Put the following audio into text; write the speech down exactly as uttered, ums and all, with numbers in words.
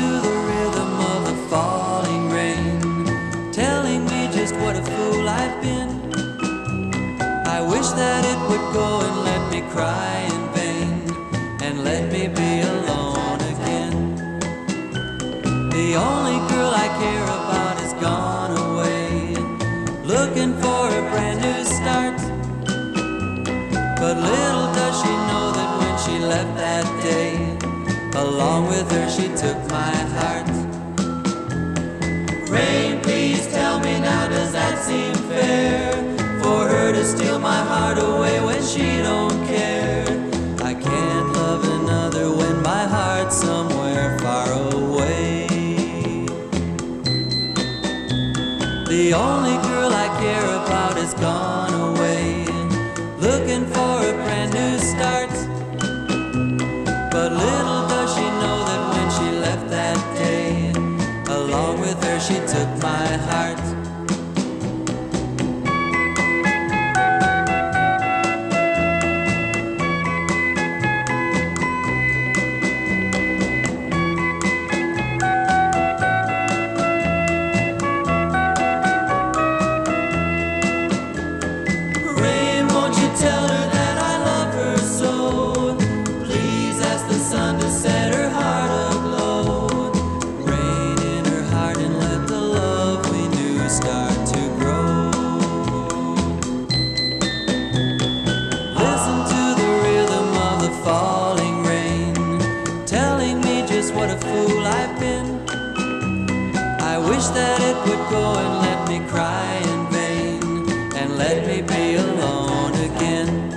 the rhythm of the falling rain, telling me just what a fool I've been. I wish that it would go and let me cry in vain, and let me be alone again. The only girl I care about is gone away, looking for a brand new start. But little does she know that when she left that day, along with her she took my heart. Rain, please tell me now, does that seem fair? For her to steal my heart away when she don't care. I can't love another when my heart's somewhere far away. The only girl I care about is gone away, looking for a brand new start. But little does she know that when she left that day, along with her she took my heart. Tell her that I love her so. Please ask the sun to set her heart aglow. Rain in her heart and let the love we knew start to grow. Listen to the rhythm of the falling rain, telling me just what a fool I've been. I wish that it would go and let me cry in vain, and let me be alone again.